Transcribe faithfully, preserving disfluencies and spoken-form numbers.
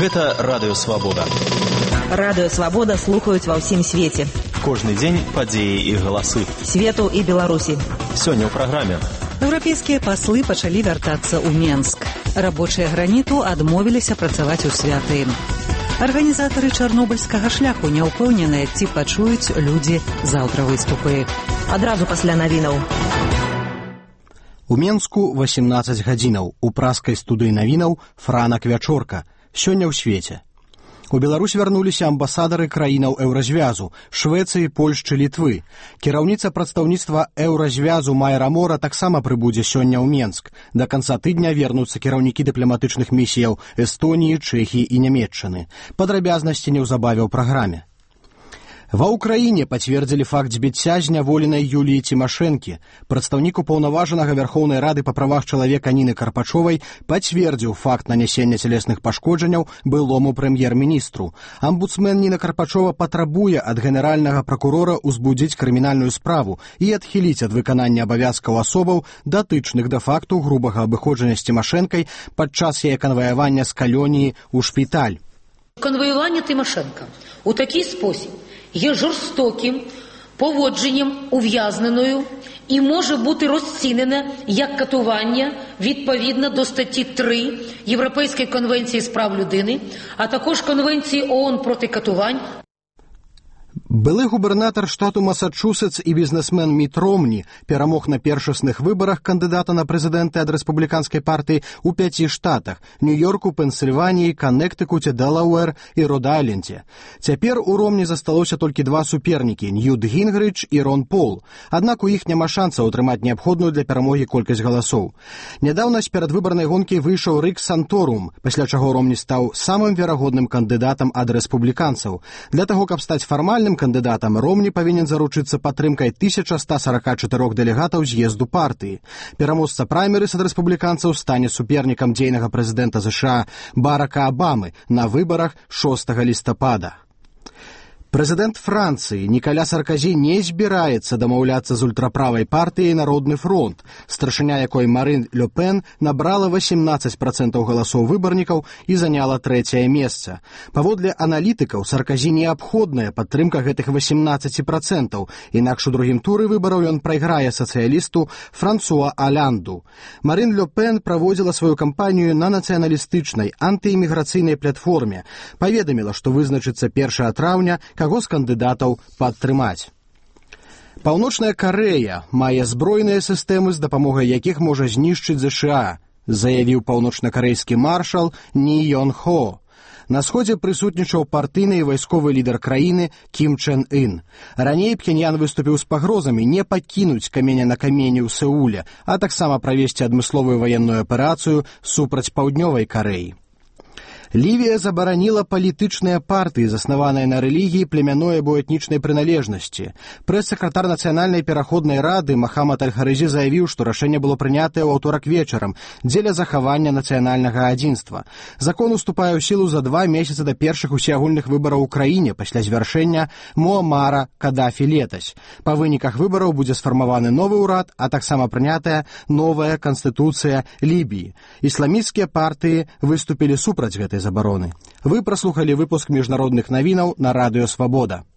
Гэта Радыё Свабода. Радыё Свабода слухаюць ва ўсім свеце. Кожны дзень падзеі і галасы. Свету і Беларусі. Сёння ў праграме. Еўрапейскія паслы пачалі вяртацца ў Менск. Рабочыя граніту адмовіліся працаваць у святы. Арганізатары чарнобыльскага шляху не ўпэўненыя, ці пачуюць людзі заўтра выступы. Адразу пасля навінаў. У Менску васемнаццаць гадзінаў. У праскай студыі навінаў Франак Вячорка. Сёння ў свеце. У Беларусь вярнуліся амбасадары краінаў Еўразвязу, Швецыі, Польшчы, Літвы. Кіраўніца прадстаўніцтва Еўразвязу Майра Мора таксама прыбудзе сёння ў Менск. Да канца тыдня вернуцца кіраўнікі дыпламатычных місіяў Эстоніі, Чэхіі і Нямецчыны. Падрабязнасці неўзабаве ў праграме. Ва ўкраіне пацвердзілі факт збіцця зняволенай Юліі Цімашэнкі. Прадстаўнік упаўнаважанага Вярхоўнай Рады па правах чалавека Ніны Карпачовай пацвердзіў факт нанясення цялесных пашкоджанняў былому прэм'ер-міністру. Амбудсмен Ніна Карпачова патрабуе ад генеральнага пракурора ўзбудзіць крымінальную справу і адхіліць ад выканання абавязкаў асобаў, датычных да факту грубага абыходжання з Цімашэнкай падчас яе канваявання з калоніі ў шпіталь. Конвоювання Тимошенка у такий спосіб є жорстоким поводженням ув'язненою і може бути розцінене як катування відповідно до статті три Європейської конвенції з прав людини, а також Конвенції ООН проти катувань. Былы губернатар штату Масачусетс і бізнесмен Міт Ромні перамог на першасных выбарах кандыдата на прэзідэнты ад рэспубліканскай партыі ў пяці штатах – Нью-Йорку, Пенсільваніі, Каннектыкуце, Делауэр і Род-Айленде. Цяпер у Ромні засталося толькі два супернікі – Ньют Гінгрыч і Рон Пол. Аднак у іх няма шансаў атрымаць неабходную для перамогі колькасць галасоў. Нядаўна з перадвыбарнай гонкі выйшаў Рик Санторум, пасля чаго Ромні стаў самым верагодным кандыдатам ад рэспубліканцаў. Для таго, каб стаць фармальным кандыдатам, Ромні павінен заручыцца падтрымкай тысяча сто сорок четыре дэлегатаў з'езду партыі. Пераможца праймерыс ад рэспубліканцаў стане супернікам дзейнага прэзідэнта ЗША Барака Абамы на выбарах шостага лістапада. Прэзідэнт Францыі Нікаля Сарказі не збіраецца дамаўляцца з ультраправай партыяй Народны фронт, старшыня якой Марин Ле Пен набрала восемнадцать процентов галасоў выбарнікаў і заняла трэцяе месца. Паводле аналітыкаў, Сарказі неабходная падтрымка гэтых восемнадцать процентов, інакш у другім туры выбараў ён прайграе сацыялісту Франсуа Алянду. Марин Ле Пен праводзіла сваю кампанію на нацыяналістычнай антыіміграцыйнай платформе, паведаміла, што вызначыцца першага траўня, каго з кандыдатаў падтрымаць. Паўночная Карэя мае збройныя сістэмы, з дапамогай якіх можа знішчыць ЗША, заявіў паўночнакарэйскі маршал Ні Ён Хо. На сходзе прысутнічаў партыйны і вайсковы лідар краіны Кім Чен Ын. Раней Пхеньян выступіў з пагрозамі не пакінуць каменя на камені ў Сеуле, а таксама правесці адмысловую ваенную аперацыю супраць Паўднёвай Карэі. Лівія забараніла палітычныя партыі, заснаваныя на рэлігіі, племянной або этнічнай прыналежнасці. Прэс-сакратар Нацыянальнай пераходнай рады Махамад Аль-Харызі заявіў, што рашэнне было прынятае ў аўторак вечарам дзеля захавання нацыянальнага адзінства. Закон уступае ў сілу за два месяцы да першых усеагульных выбараў у краіне пасля звяршэння Муамара Кадафі летась. Па выніках выбараў будзе сфармаваны новы ўрад, а таксама прынятая новая канстытуцыя Лібіі. Ісламісцкія партыі выступілі супраць гэтай забароны. Вы праслухалі выпуск міжнародных навінаў на Радыё Свабода.